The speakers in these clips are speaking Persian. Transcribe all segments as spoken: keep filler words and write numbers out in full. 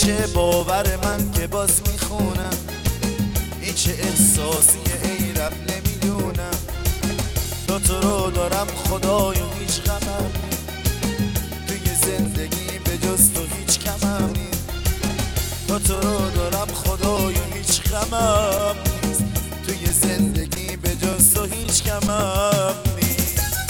نمیشه باور من که باز میخونم این چه احساسیه ای رب نمیدونم. تا تو رو دارم خدایا هیچ غمم توی زندگی به جز تو هیچ کمم نیست. تا تو رو دارم خدایا هیچ غمم نیست توی زندگی به جز تو هیچ کمم نیست.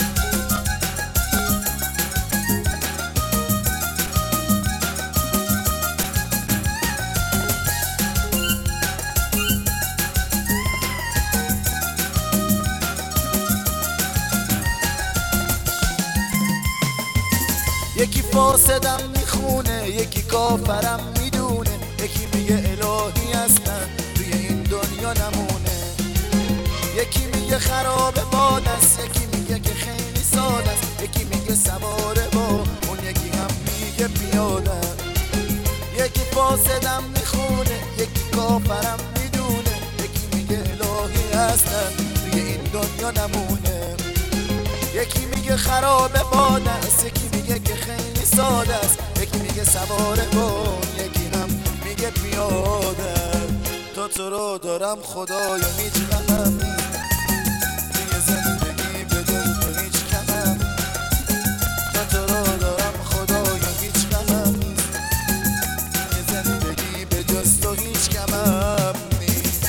یکی فاسدم میخونه یکی کافرم میدونه یکی میگه الهی هستن توی این دنیا نمونه. یکی میگه خراب باد است یکی میگه که خیلی ساده است یکی میگه سواره با اون یکی هم میگه پیاده. یکی فاسدم میخونه یکی کافرم میدونه یکی میگه الهی هستن توی این دنیا نمونه. یکی میگه خراب باد است یکی میگه که خیلی ساده است یکی میگه سواره کن یکی هم میگه پیاده. تا تو رو دارم خدایا هیچ غمم نیست توی زندگی به جز تو هیچ کمم. تا تو رو دارم خدایا هیچ غمم نیست توی زندگی به جز تو هیچ کمم نیست.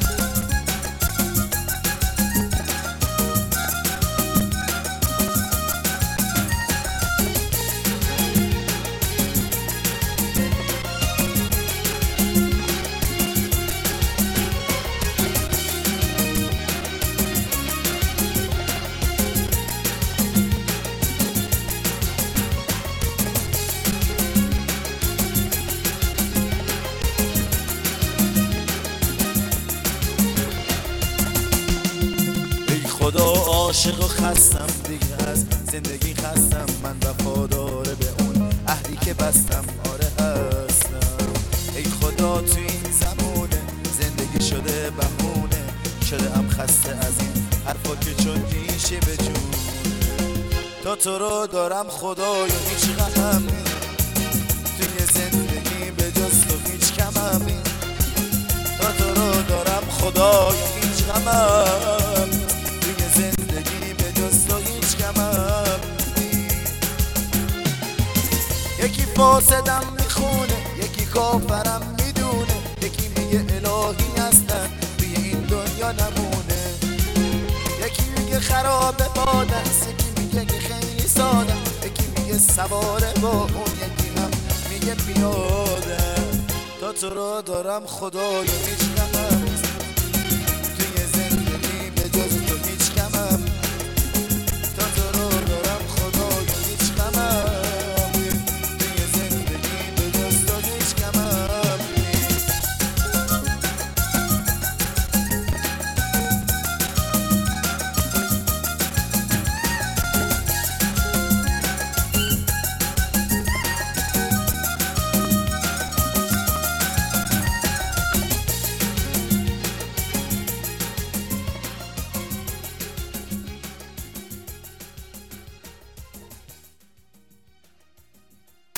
خدا عاشق و خستم دیگه از زندگی خستم من وفادار به اون عهدی که بستم آره هستم. ای خدا تو این زمونه زندگی شده بهونه شده ام خسته از این حرفا که چون میشه به جون. تا تو رو دارم خدایا هیچ غمم نیست توی زندگی به جز تو هیچ کمم نیست. تا تو رو دارم خدایا هیچ غمم زندگی به جز تو هیچ کمم نیست. یکی فاسدم میخونه یکی کافرم میدونه یکی میگه الهی هستن توی این دنیا نمونه. یکی میگه خراب باد است یکی میگه که خیلی ساده یکی میگه سواره با اون یکی هم میگه پیاده. تا تو رو دارم خدایا هیچ